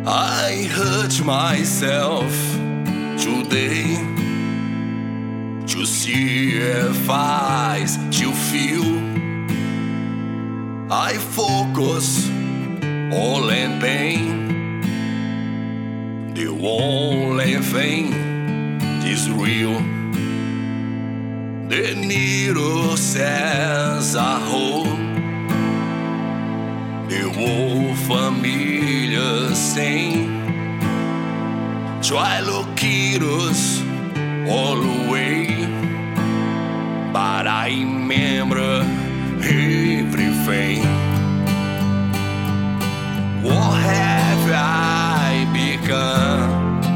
I hurt myself today to see if I still feel. I focus all in pain. The only thing is real. The needle says I hold the old familiar stain. Try locate us all away, but I remember everything. What have I become?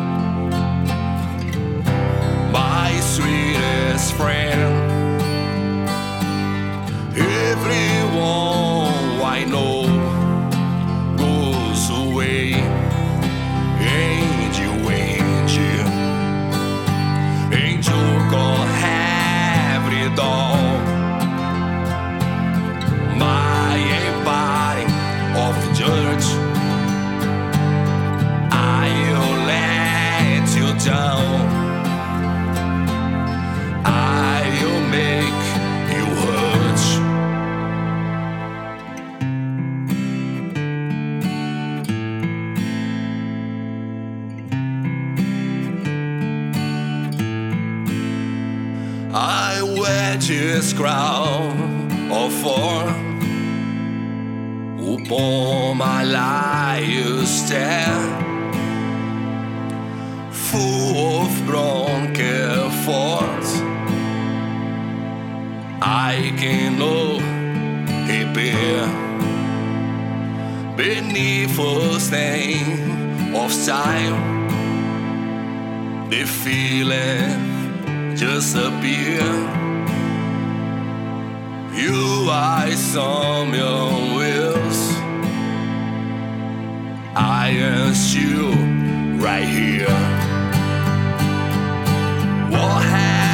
My sweetest friend. Everyone I know goes away. Angel, angel, angel call every dog. My body of judge, I'll let you down. I'll make you hurt. I wear this crown of thorn upon my life stand, full of broken thoughts. I cannot repair beneath a stain of time. The feeling just appear. You are someone else. I am still right here. What